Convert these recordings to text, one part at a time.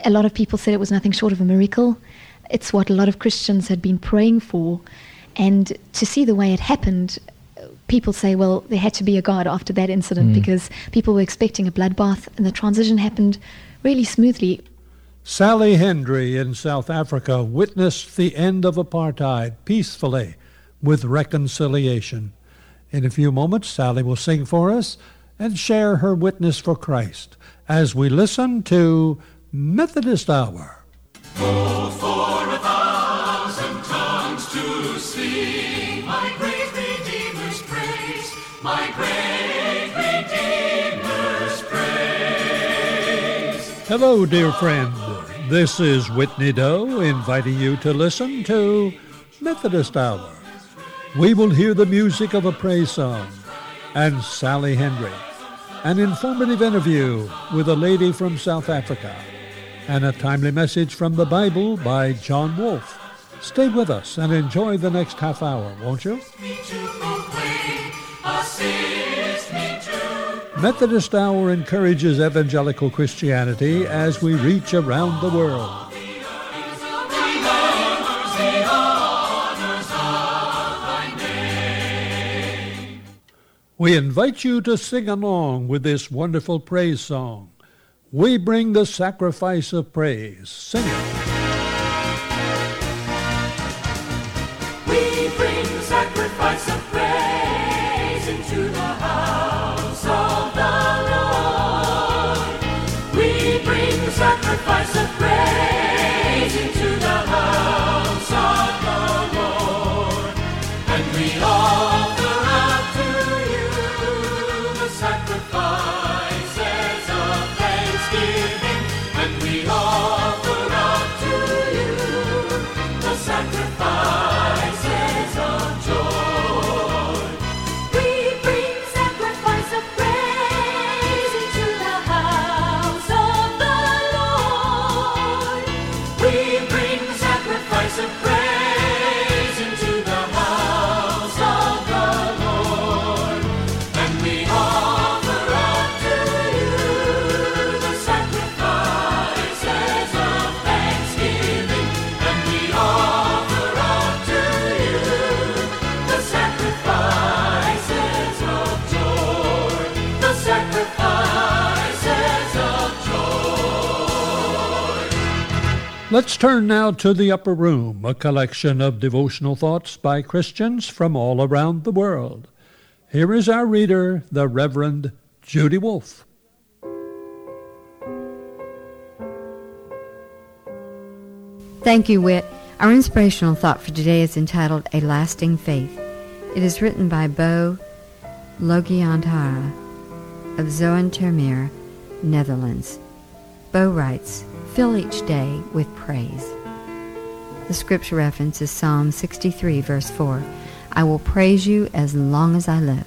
A lot of people said it was nothing short of a miracle. It's what a lot of Christians had been praying for. And to see the way it happened, people say, well, there had to be a God after that incident because people were expecting a bloodbath, and the transition happened really smoothly. Sally Hendry in South Africa witnessed the end of apartheid peacefully with reconciliation. In a few moments, Sally will sing for us and share her witness for Christ as we listen to Methodist Hour. Oh, for 1,000 tongues to sing my great Redeemer's praise, my great Redeemer's praise. Hello, dear friend. This is Whitney Doe inviting you to listen to Methodist Hour. We will hear the music of a praise song and Sally Hendry, an informative interview with a lady from South Africa, and a timely message from the Bible by John Wolfe. Stay with us and enjoy the next half hour, won't you? Methodist Hour encourages evangelical Christianity as we reach around the world. We invite you to sing along with this wonderful praise song. We bring the sacrifice of praise. Sing it. We bring the sacrifice of praise into the house of the Lord. We bring the sacrifice of praise into the house of the Lord. And we offer up to you the sacrifices of thanksgiving. And we offer up to you the sacrifices of joy. We bring sacrifice of praise into the house of the Lord. We bring the sacrifice of praise into the house of the Lord. And we offer up to you the sacrifices of thanksgiving. And we offer up to you the sacrifices of joy. The sacrifices of joy. Let's turn now to the Upper Room, a collection of devotional thoughts by Christians from all around the world. Here is our reader, the Reverend Judy Wolfe. Thank you, Whit. Our inspirational thought for today is entitled A Lasting Faith. It is written by Bo Logiantara of Zoetermeer, Netherlands. Bo writes, "Fill each day with praise." The scripture reference is Psalm 63, verse 4. I will praise you as long as I live.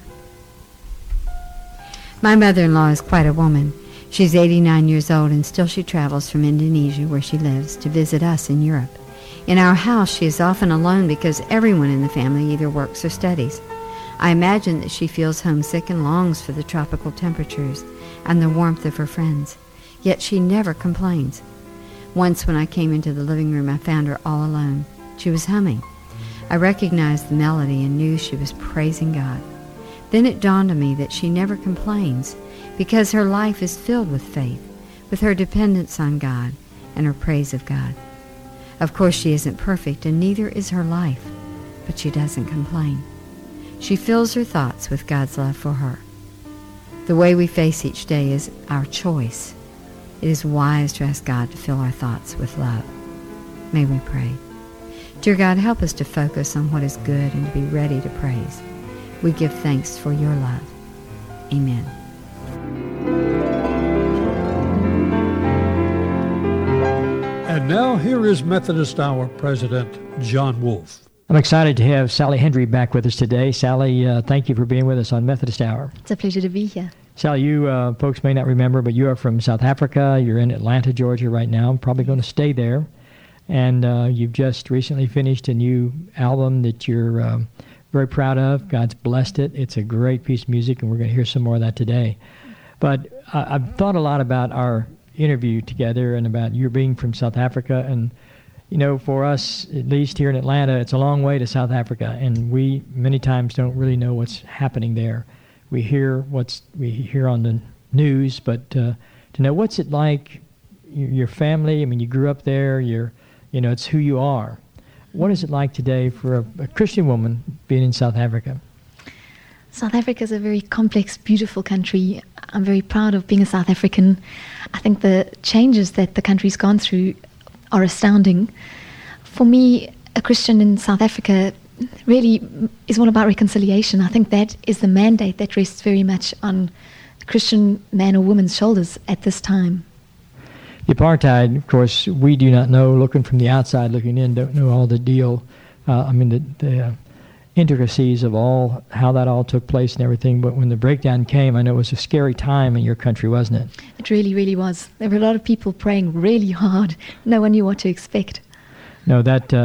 My mother-in-law is quite a woman. She's 89 years old, and still she travels from Indonesia, where she lives, to visit us in Europe. In our house, she is often alone because everyone in the family either works or studies. I imagine that she feels homesick and longs for the tropical temperatures and the warmth of her friends. Yet she never complains. Once when I came into the living room, I found her all alone. She was humming. I recognized the melody and knew she was praising God. Then it dawned on me that she never complains because her life is filled with faith, with her dependence on God and her praise of God. Of course, she isn't perfect, and neither is her life, but she doesn't complain. She fills her thoughts with God's love for her. The way we face each day is our choice. It is wise to ask God to fill our thoughts with love. May we pray. Dear God, help us to focus on what is good and to be ready to praise. We give thanks for your love. Amen. And now here is Methodist Hour President John Wolfe. I'm excited to have Sally Hendry back with us today. Sally, thank you for being with us on Methodist Hour. It's a pleasure to be here. Sally, you folks may not remember, but you are from South Africa. You're in Atlanta, Georgia right now. I'm probably going to stay there. And you've just recently finished a new album that you're very proud of. God's blessed it. It's a great piece of music, and we're going to hear some more of that today. But I've thought a lot about our interview together and about your being from South Africa. And, you know, for us, at least here in Atlanta, it's a long way to South Africa, and we many times don't really know what's happening there. We hear on the news, but to know what's it like, your family. I mean, you grew up there. It's who you are. What is it like today for a Christian woman being in South Africa? South Africa is a very complex, beautiful country. I'm very proud of being a South African. I think the changes that the country's gone through are astounding. For me, a Christian in South Africa really is all about reconciliation. I think that is the mandate that rests very much on a Christian man or woman's shoulders at this time. The apartheid, of course, we do not know, looking from the outside, looking in, don't know all the deal. The intricacies of how that all took place and everything. But when the breakdown came, I know it was a scary time in your country, wasn't it? It really, really was. There were a lot of people praying really hard. No one knew what to expect. No,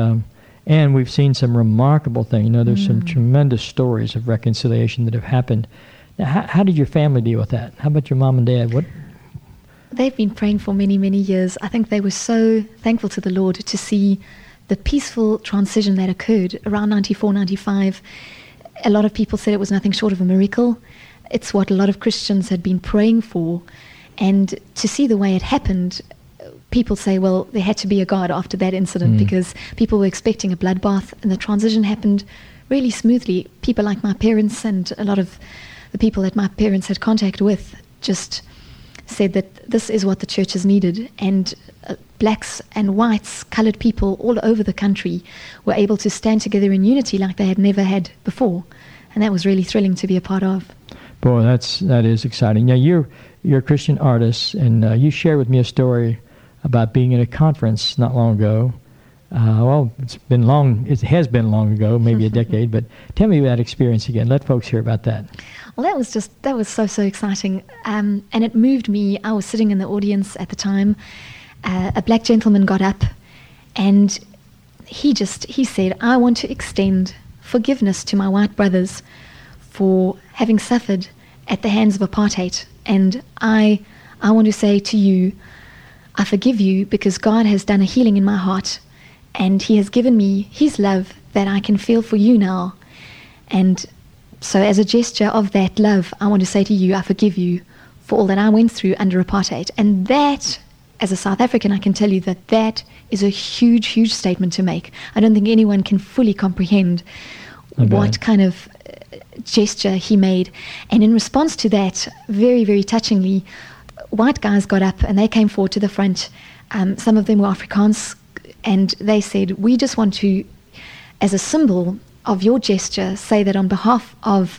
and we've seen some remarkable things. You know, there's some tremendous stories of reconciliation that have happened. Now, how did your family deal with that? How about your mom and dad? They've been praying for many, many years. I think they were so thankful to the Lord to see the peaceful transition that occurred around 94, 95. A lot of people said it was nothing short of a miracle. It's what a lot of Christians had been praying for. And to see the way it happened, people say, well, there had to be a God after that incident because people were expecting a bloodbath, and the transition happened really smoothly. People like my parents and a lot of the people that my parents had contact with just said that this is what the church has needed, and blacks and whites, colored people all over the country were able to stand together in unity like they had never had before, and that was really thrilling to be a part of. Boy, that is exciting. Now, you're a Christian artist, and you shared with me a story about being at a conference not long ago. It has been long ago, maybe a decade, but tell me that experience again. Let folks hear about that. Well, that was so exciting, and it moved me. I was sitting in the audience at the time. A black gentleman got up, and he said, I want to extend forgiveness to my white brothers for having suffered at the hands of apartheid, and I want to say to you, I forgive you because God has done a healing in my heart, and he has given me his love that I can feel for you now. And so as a gesture of that love, I want to say to you, I forgive you for all that I went through under apartheid. And that, as a South African, I can tell you that is a huge, huge statement to make. I don't think anyone can fully comprehend what kind of gesture he made. And in response to that, very, very touchingly, white guys got up and they came forward to the front. Some of them were Afrikaans, and they said, we just want to, as a symbol of your gesture, say that on behalf of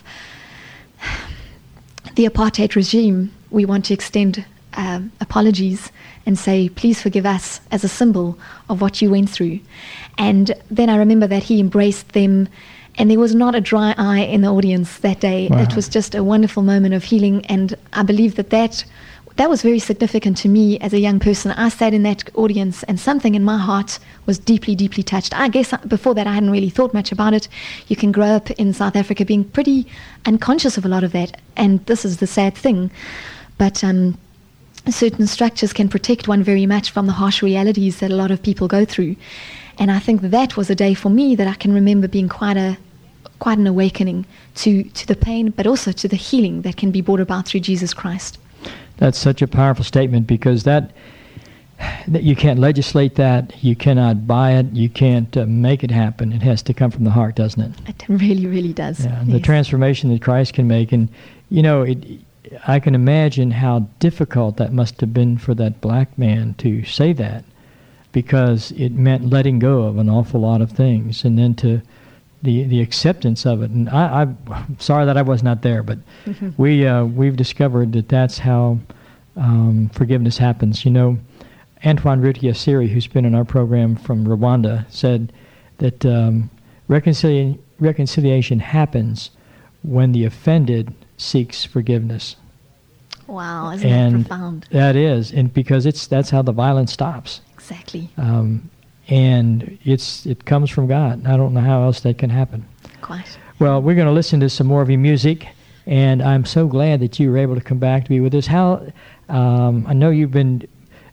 the apartheid regime, we want to extend apologies and say, please forgive us, as a symbol of what you went through. And then I remember that he embraced them, and there was not a dry eye in the audience that day. Wow. It was just a wonderful moment of healing, and I believe that was very significant to me as a young person. I sat in that audience, and something in my heart was deeply, deeply touched. I guess before that I hadn't really thought much about it. You can grow up in South Africa being pretty unconscious of a lot of that, and this is the sad thing. But certain structures can protect one very much from the harsh realities that a lot of people go through. And I think that was a day for me that I can remember being quite an awakening to the pain, but also to the healing that can be brought about through Jesus Christ. That's such a powerful statement, because that you can't legislate that, you cannot buy it, you can't make it happen. It has to come from the heart, doesn't it? It really, really does. Yeah, yes. The transformation that Christ can make. And, I can imagine how difficult that must have been for that black man to say that, because it meant letting go of an awful lot of things, and then to the acceptance of it. And I'm sorry that I was not there, but we've discovered that that's how forgiveness happens. Antoine Ruthier-Siri, who's been in our program from Rwanda, said that reconciliation happens when the offended seeks forgiveness. Wow, isn't that profound? That is, and because that's how the violence stops. Exactly. And it comes from God. I don't know how else that can happen. Quite. Well, we're going to listen to some more of your music, and I'm so glad that you were able to come back to be with us. I know you've been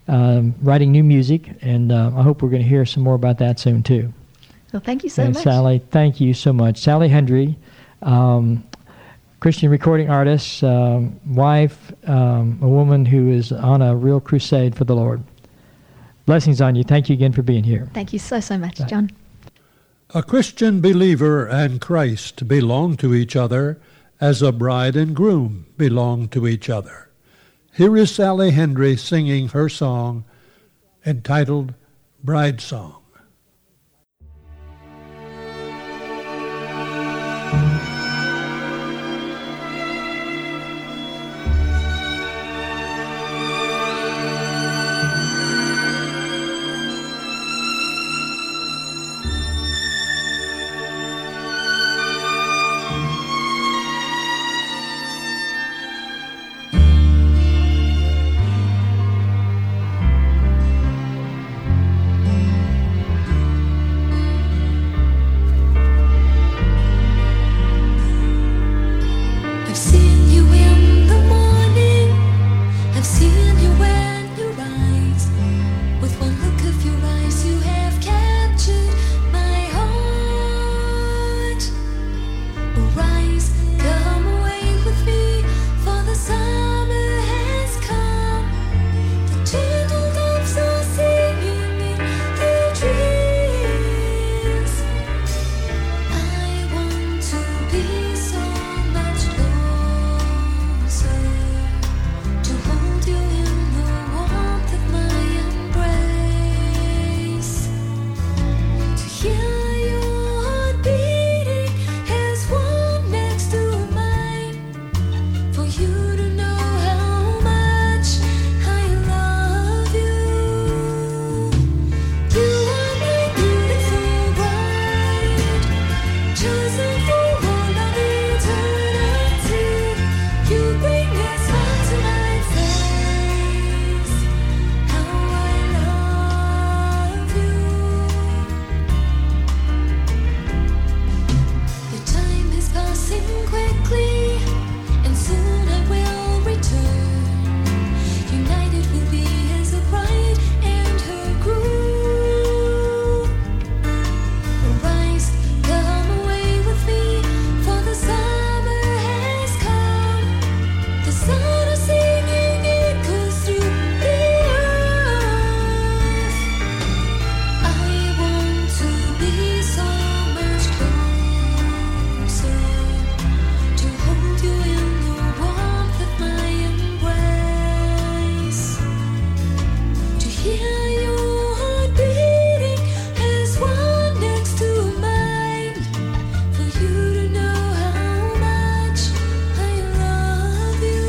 writing new music, and I hope we're going to hear some more about that soon too. Well, thank you so And much. Sally, thank you so much. Sally Hendry, Christian recording artist, wife, a woman who is on a real crusade for the Lord. Blessings on you. Thank you again for being here. Thank you so much, Bye. John. A Christian believer and Christ belong to each other as a bride and groom belong to each other. Here is Sally Hendry singing her song entitled Bride Song. I've seen you in the morning, I've seen you when you rise. With one look of your eyes, you have captured my heart. Arise, come away with me, for the summer has come. The gentle doves are singing in the trees. I want to be so much closer, to hold you in the warmth of my embrace, to hear your heart beating as one next to mine, for you to know how much I love you. You are my beautiful bride, chosen for all of eternity. You bring a smile to my face. How I love you. The time is passing quickly, and soon I will return. United we'll be as a bride and her groom. Arise, come away with me, for the summer has come. The sound of singing echoes through the earth. I want to be so much closer, to hold you in the warmth of my embrace, to hear your heart beating as one next to mine, for you to know how much I love you.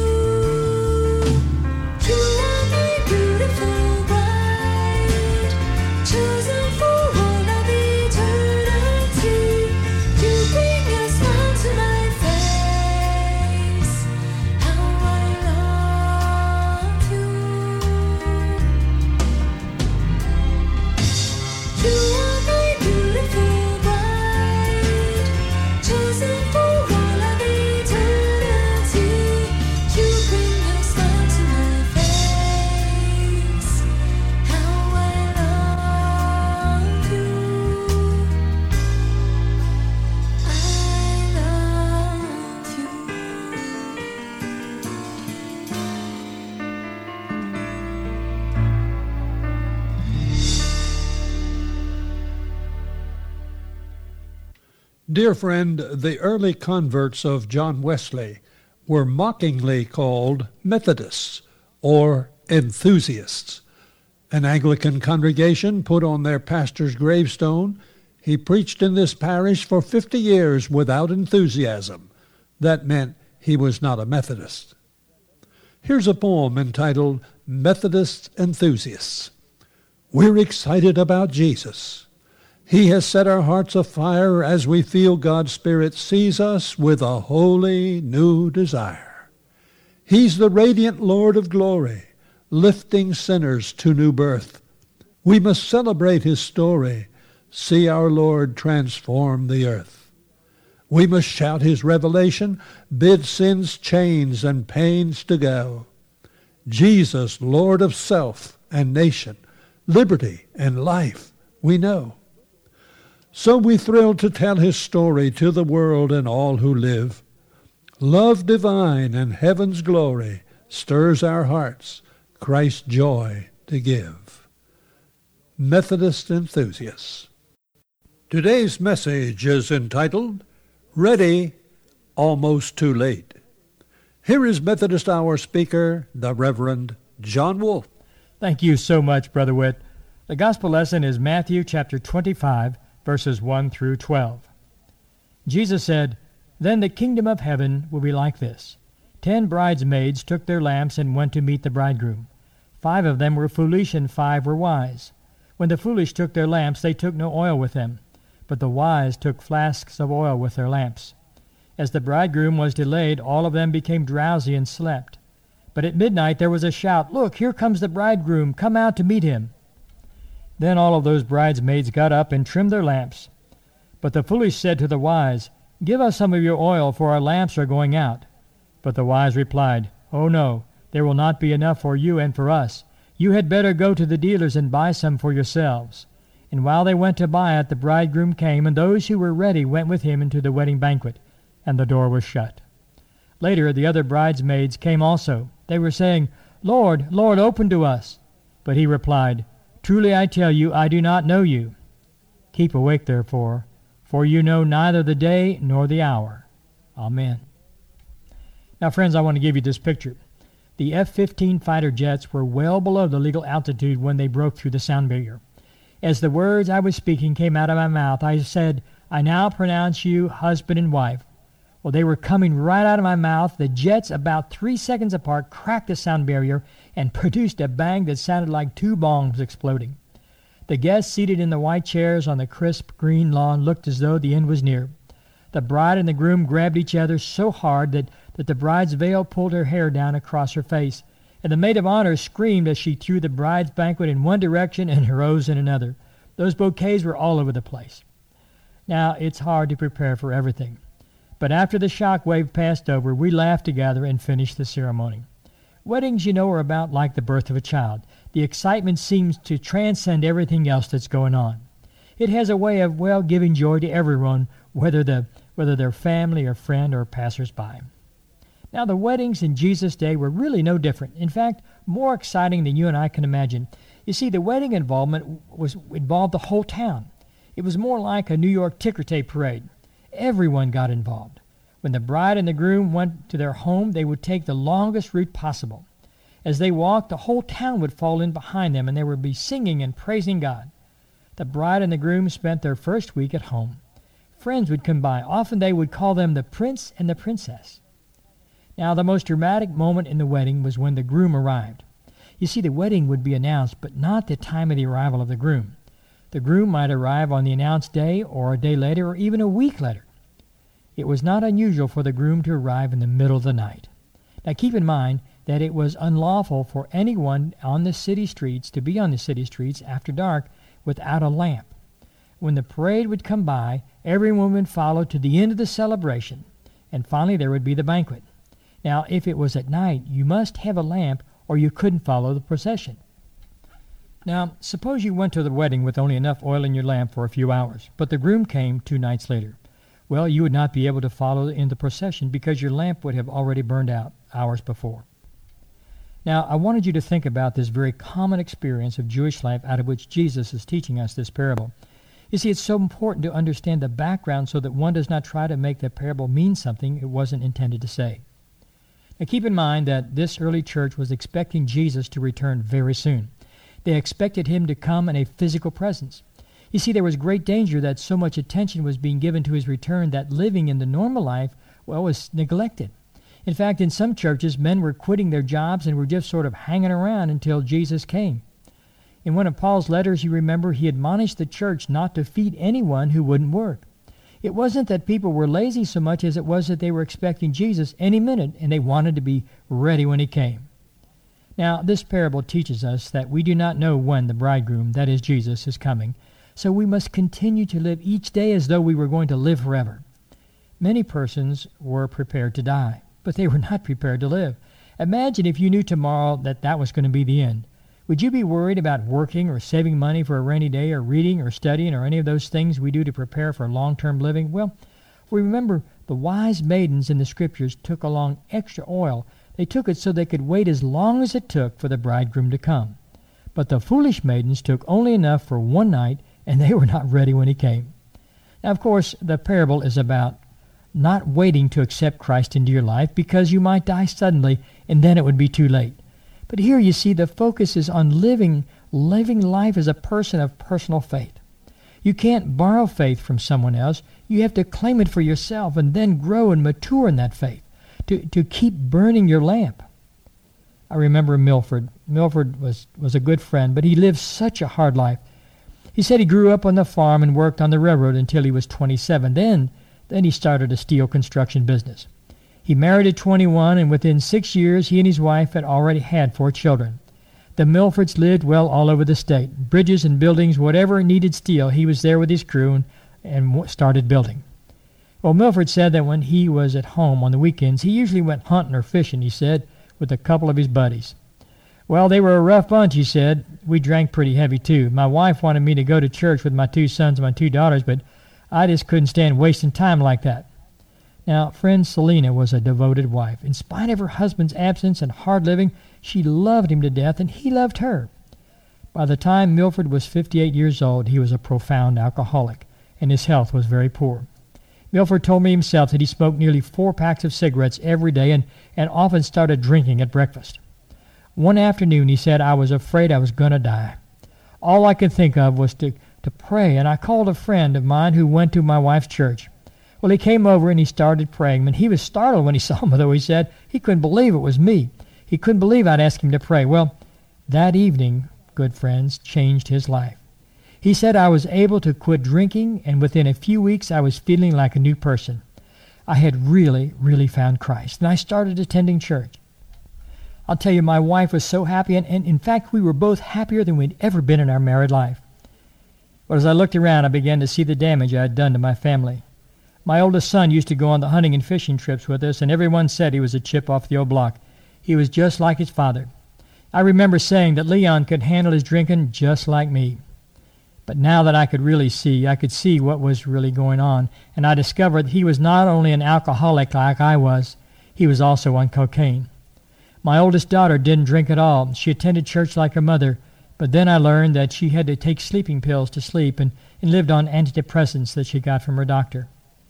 You are my beautiful bride, chosen for all of eternity. You bring a smile to my face. How I love you. You are my beautiful bride, chosen for all of eternity. You bring a smile to my face. How I love you. I love you. Dear friend, the early converts of John Wesley were mockingly called Methodists or enthusiasts. An Anglican congregation put on their pastor's gravestone, "He preached in this parish for 50 years without enthusiasm." That meant he was not a Methodist. Here's a poem entitled Methodist Enthusiasts. We're excited about Jesus. He has set our hearts afire as we feel God's Spirit seize us with a holy new desire. He's the radiant Lord of glory, lifting sinners to new birth. We must celebrate his story, see our Lord transform the earth. We must shout his revelation, bid sin's chains and pains to go. Jesus, Lord of self and nation, liberty and life, we know. So we thrill to tell his story to the world and all who live. Love divine and heaven's glory stirs our hearts, Christ's joy to give. Methodist Enthusiasts. Today's message is entitled, Ready, Almost Too Late. Here is Methodist Hour speaker, the Reverend John Wolfe. Thank you so much, Brother Witt. The gospel lesson is Matthew chapter 25, verses 1 through 12. Jesus said, "Then the kingdom of heaven will be like this. 10 bridesmaids took their lamps and went to meet the bridegroom. 5 of them were foolish and 5 were wise. When the foolish took their lamps, they took no oil with them, but the wise took flasks of oil with their lamps. As the bridegroom was delayed, all of them became drowsy and slept. But at midnight there was a shout, 'Look, here comes the bridegroom, come out to meet him.' Then all of those bridesmaids got up and trimmed their lamps. But the foolish said to the wise, 'Give us some of your oil, for our lamps are going out.' But the wise replied, 'Oh no, there will not be enough for you and for us. You had better go to the dealers and buy some for yourselves.' And while they went to buy it, the bridegroom came, and those who were ready went with him into the wedding banquet, and the door was shut. Later the other bridesmaids came also. They were saying, 'Lord, Lord, open to us.' But he replied, 'Truly I tell you, I do not know you. Keep awake, therefore, for you know neither the day nor the hour.' Amen." Now, friends, I want to give you this picture. The F-15 fighter jets were well below the legal altitude when they broke through the sound barrier. As the words I was speaking came out of my mouth, I said, "I now pronounce you husband and wife." Well, they were coming right out of my mouth. The jets, about 3 seconds apart, cracked the sound barrier and produced a bang that sounded like 2 bombs exploding. The guests seated in the white chairs on the crisp green lawn looked as though the end was near. The bride and the groom grabbed each other so hard that the bride's veil pulled her hair down across her face, and the maid of honor screamed as she threw the bride's banquet in one direction and her rose in another. Those bouquets were all over the place. Now, it's hard to prepare for everything. But after the shock wave passed over, we laughed together and finished the ceremony. Weddings, you know, are about like the birth of a child. The excitement seems to transcend everything else that's going on. It has a way of, well, giving joy to everyone, whether they're family or friend or passers-by. Now, the weddings in Jesus' day were really no different. In fact, more exciting than you and I can imagine. You see, the wedding involved the whole town. It was more like a New York ticker tape parade. Everyone got involved. When the bride and the groom went to their home, they would take the longest route possible. As they walked, the whole town would fall in behind them, and they would be singing and praising God. The bride and the groom spent their first week at home. Friends would come by. Often they would call them the prince and the princess. Now, the most dramatic moment in the wedding was when the groom arrived. You see, the wedding would be announced, but not the time of the arrival of the groom. The groom might arrive on the announced day, or a day later, or even a week later. It was not unusual for the groom to arrive in the middle of the night. Now, keep in mind that it was unlawful for anyone on the city streets to be on the city streets after dark without a lamp. When the parade would come by, everyone would follow to the end of the celebration, and finally there would be the banquet. Now, if it was at night, you must have a lamp or you couldn't follow the procession. Now, suppose you went to the wedding with only enough oil in your lamp for a few hours, but the groom came 2 nights later. Well, you would not be able to follow in the procession because your lamp would have already burned out hours before. Now, I wanted you to think about this very common experience of Jewish life out of which Jesus is teaching us this parable. You see, it's so important to understand the background so that one does not try to make the parable mean something it wasn't intended to say. Now, keep in mind that this early church was expecting Jesus to return very soon. They expected him to come in a physical presence. You see, there was great danger that so much attention was being given to his return that living in the normal life, well, was neglected. In fact, in some churches, men were quitting their jobs and were just sort of hanging around until Jesus came. In one of Paul's letters, you remember, he admonished the church not to feed anyone who wouldn't work. It wasn't that people were lazy so much as it was that they were expecting Jesus any minute, and they wanted to be ready when he came. Now, this parable teaches us that we do not know when the bridegroom, that is Jesus, is coming, so we must continue to live each day as though we were going to live forever. Many persons were prepared to die, but they were not prepared to live. Imagine if you knew tomorrow that was going to be the end. Would you be worried about working or saving money for a rainy day or reading or studying or any of those things we do to prepare for long-term living? Well, remember, the wise maidens in the Scriptures took along extra oil. They took it so they could wait as long as it took for the bridegroom to come. But the foolish maidens took only enough for one night, and they were not ready when he came. Now, of course, the parable is about not waiting to accept Christ into your life because you might die suddenly, and then it would be too late. But here you see the focus is on living life as a person of personal faith. You can't borrow faith from someone else. You have to claim it for yourself and then grow and mature in that faith to keep burning your lamp. I remember Milford. Milford was a good friend, but he lived such a hard life. He said he grew up on the farm and worked on the railroad until he was 27. Then he started a steel construction business. He married at 21, and within 6 years, he and his wife had already had 4 children. The Milfords lived well all over the state. Bridges and buildings, whatever needed steel, he was there with his crew and started building. Well, Milford said that when he was at home on the weekends, he usually went hunting or fishing, he said, with a couple of his buddies. Well, they were a rough bunch, he said. We drank pretty heavy, too. My wife wanted me to go to church with my 2 sons and my 2 daughters, but I just couldn't stand wasting time like that. Now, friend Selena was a devoted wife. In spite of her husband's absence and hard living, she loved him to death, and he loved her. By the time Milford was 58 years old, he was a profound alcoholic, and his health was very poor. Milford told me himself that he smoked nearly 4 packs of cigarettes every day and often started drinking at breakfast. One afternoon, he said, I was afraid I was going to die. All I could think of was to pray, and I called a friend of mine who went to my wife's church. Well, he came over and he started praying, and he was startled when he saw me, though. He said he couldn't believe it was me. He couldn't believe I'd asked him to pray. Well, that evening, good friends, changed his life. He said I was able to quit drinking, and within a few weeks I was feeling like a new person. I had really, really found Christ, and I started attending church. I'll tell you, my wife was so happy, and in fact, we were both happier than we'd ever been in our married life. But as I looked around, I began to see the damage I had done to my family. My oldest son used to go on the hunting and fishing trips with us, and everyone said he was a chip off the old block. He was just like his father. I remember saying that Leon could handle his drinking just like me. But now that I could see what was really going on, and I discovered that he was not only an alcoholic like I was, he was also on cocaine. My oldest daughter didn't drink at all. She attended church like her mother, but then I learned that she had to take sleeping pills to sleep and lived on antidepressants that she got from her doctor.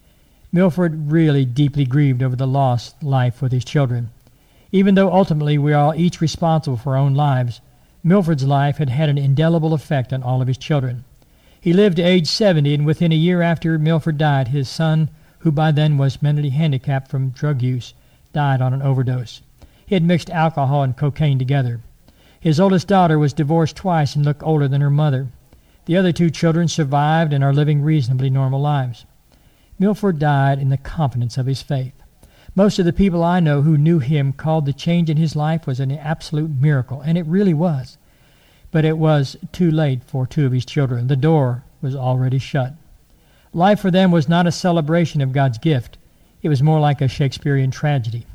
Milford really deeply grieved over the lost life with his children. Even though ultimately we are all each responsible for our own lives, Milford's life had had an indelible effect on all of his children. He lived to age 70, and within a year after Milford died, his son, who by then was mentally handicapped from drug use, died on an overdose. He had mixed alcohol and cocaine together. His oldest daughter was divorced twice and looked older than her mother. The other 2 children survived and are living reasonably normal lives. Milford died in the confidence of his faith. Most of the people I know who knew him called the change in his life was an absolute miracle, and it really was. But it was too late for 2 of his children. The door was already shut. Life for them was not a celebration of God's gift. It was more like a Shakespearean tragedy.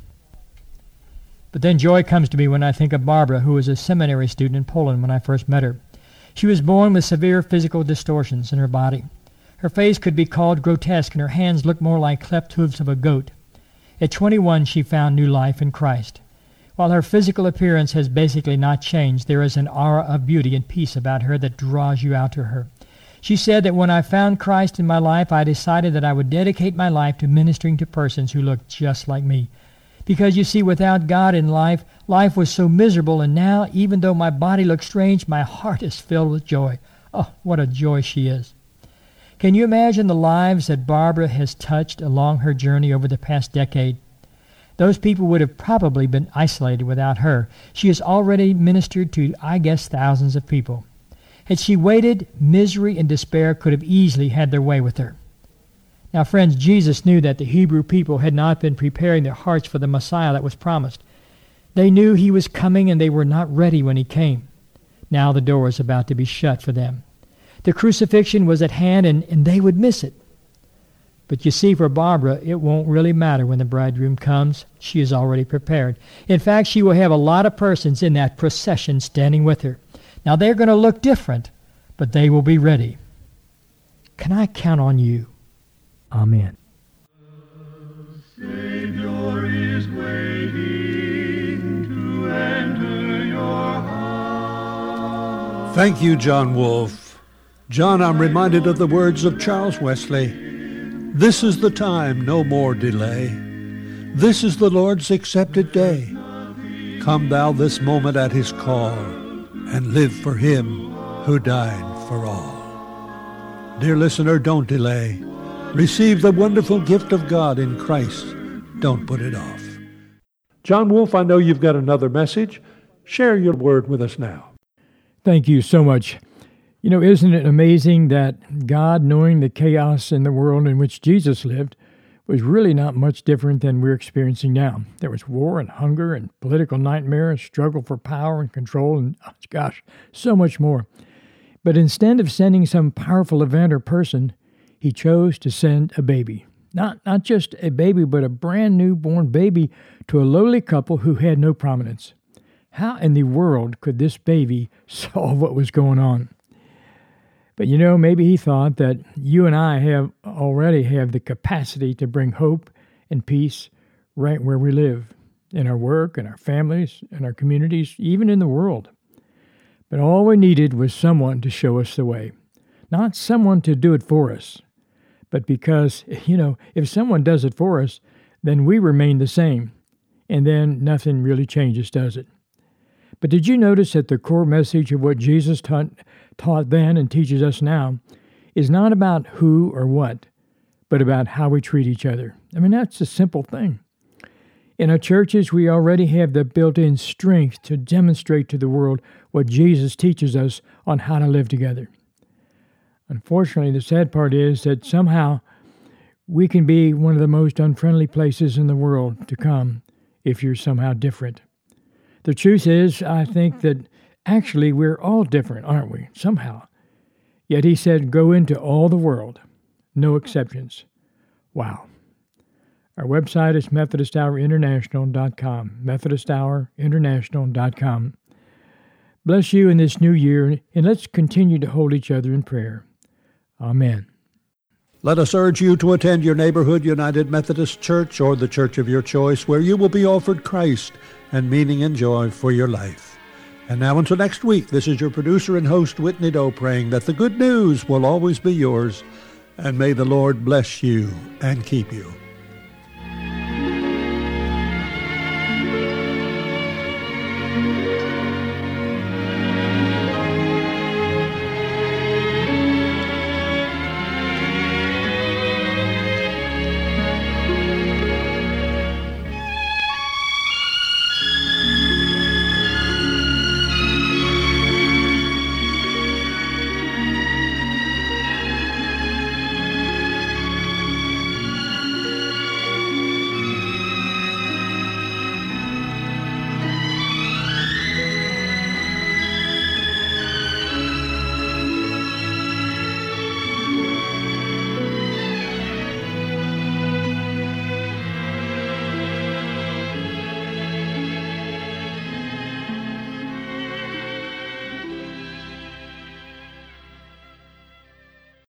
But then joy comes to me when I think of Barbara, who was a seminary student in Poland when I first met her. She was born with severe physical distortions in her body. Her face could be called grotesque, and her hands looked more like cleft hooves of a goat. At 21, she found new life in Christ. While her physical appearance has basically not changed, there is an aura of beauty and peace about her that draws you out to her. She said that when I found Christ in my life, I decided that I would dedicate my life to ministering to persons who looked just like me. Because, you see, without God in life, life was so miserable, and now, even though my body looks strange, my heart is filled with joy. Oh, what a joy she is. Can you imagine the lives that Barbara has touched along her journey over the past decade? Those people would have probably been isolated without her. She has already ministered to, I guess, thousands of people. Had she waited, misery and despair could have easily had their way with her. Now, friends, Jesus knew that the Hebrew people had not been preparing their hearts for the Messiah that was promised. They knew he was coming, and they were not ready when he came. Now the door was about to be shut for them. The crucifixion was at hand, and they would miss it. But you see, for Barbara, it won't really matter when the bridegroom comes. She is already prepared. In fact, she will have a lot of persons in that procession standing with her. Now they're going to look different, but they will be ready. Can I count on you? Amen. Savior is waiting to enter your heart. Thank you, John Wolfe. John, I'm reminded of the words of Charles Wesley. This is the time, no more delay. This is the Lord's accepted day. Come thou this moment at his call, and live for him who died for all. Dear listener, don't delay. Receive the wonderful gift of God in Christ. Don't put it off. John Wolfe, I know you've got another message. Share your word with us now. Thank you so much. You know, isn't it amazing that God, knowing the chaos in the world in which Jesus lived, was really not much different than we're experiencing now. There was war and hunger and political nightmare and struggle for power and control and, gosh, so much more. But instead of sending some powerful event or person, he chose to send a baby. Not just a baby, but a brand new born baby to a lowly couple who had no prominence. How in the world could this baby solve what was going on? But you know, maybe he thought that you and I already have the capacity to bring hope and peace right where we live, in our work, in our families, in our communities, even in the world. But all we needed was someone to show us the way. Not someone to do it for us, but because, you know, if someone does it for us, then we remain the same, and then nothing really changes, does it? But did you notice that the core message of what Jesus taught then and teaches us now is not about who or what, but about how we treat each other? I mean, that's a simple thing. In our churches, we already have the built-in strength to demonstrate to the world what Jesus teaches us on how to live together. Unfortunately, the sad part is that somehow we can be one of the most unfriendly places in the world to come if you're somehow different. The truth is, I think that actually we're all different, aren't we, somehow? Yet he said, go into all the world, no exceptions. Wow. Our website is MethodistHourInternational.com, MethodistHourInternational.com. Bless you in this new year, and let's continue to hold each other in prayer. Amen. Let us urge you to attend your neighborhood United Methodist Church or the church of your choice, where you will be offered Christ and meaning and joy for your life. And now until next week, this is your producer and host, Whitney Doe, praying that the good news will always be yours, and may the Lord bless you and keep you.